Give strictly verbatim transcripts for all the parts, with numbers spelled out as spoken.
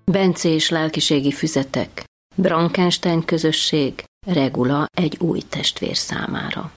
Bencés lelkiségi füzetek. Brankenstein közösség. Regula egy új testvér számára.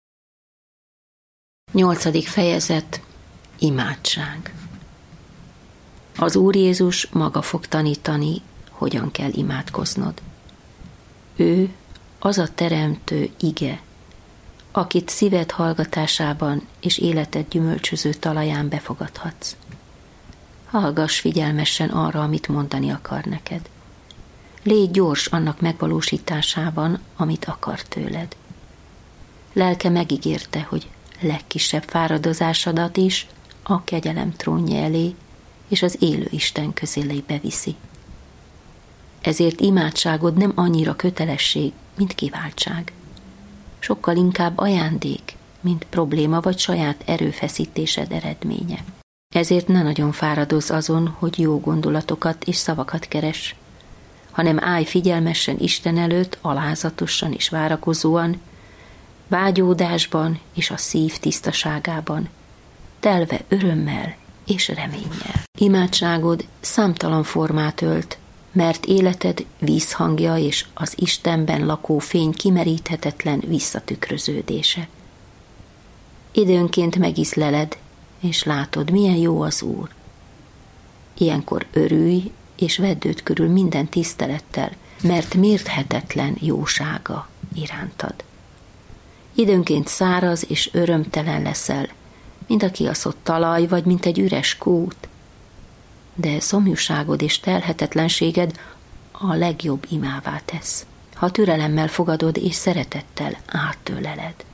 Nyolcadik fejezet. Imádság. Az Úr Jézus maga fog tanítani, hogyan kell imádkoznod. Ő az a teremtő ige, akit szíved hallgatásában és életed gyümölcsöző talaján befogadhatsz. Hallgass figyelmesen arra, amit mondani akar neked. Légy gyors annak megvalósításában, amit akar tőled. Lelke megígérte, hogy legkisebb fáradozásodat is a kegyelem trónja elé és az élő Isten közélé beviszi. Ezért imádságod nem annyira kötelesség, mint kiváltság. Sokkal inkább ajándék, mint probléma vagy saját erőfeszítésed eredménye. Ezért ne nagyon fáradozz azon, hogy jó gondolatokat és szavakat keress, hanem állj figyelmesen Isten előtt, alázatosan és várakozóan, vágyódásban és a szív tisztaságában, telve örömmel és reménnyel. Imádságod számtalan formát ölt, mert életed vízhangja és az Istenben lakó fény kimeríthetetlen visszatükröződése. Időnként megízleled, és látod, milyen jó az Úr. Ilyenkor örülj, és vedd őt körül minden tisztelettel, mert mérthetetlen jósága irántad. Időnként száraz és örömtelen leszel, mint a kiaszott talaj, vagy mint egy üres kút, de szomjúságod és telhetetlenséged a legjobb imává tesz, ha türelemmel fogadod és szeretettel áttőleled.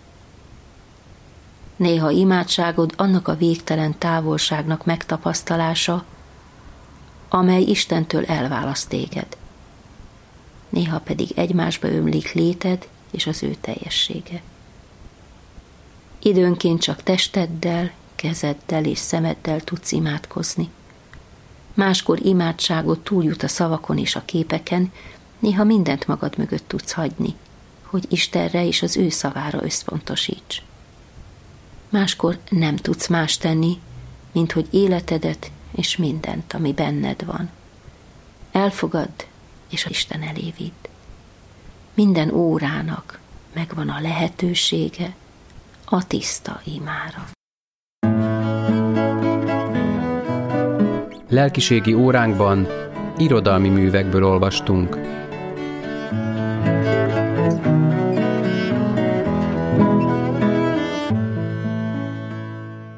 Néha imádságod annak a végtelen távolságnak megtapasztalása, amely Istentől elválaszt téged. Néha pedig egymásba ömlik léted és az ő teljessége. Időnként csak testeddel, kezeddel és szemeddel tudsz imádkozni. Máskor imádságot túljut a szavakon és a képeken, néha mindent magad mögött tudsz hagyni, hogy Istenre és az ő szavára összpontosíts. Máskor nem tudsz más tenni, mint hogy életedet és mindent, ami benned van. Elfogadd, és Isten elé vidd. Minden órának megvan a lehetősége a tiszta imára. Lelkiségi óránkban irodalmi művekből olvastunk.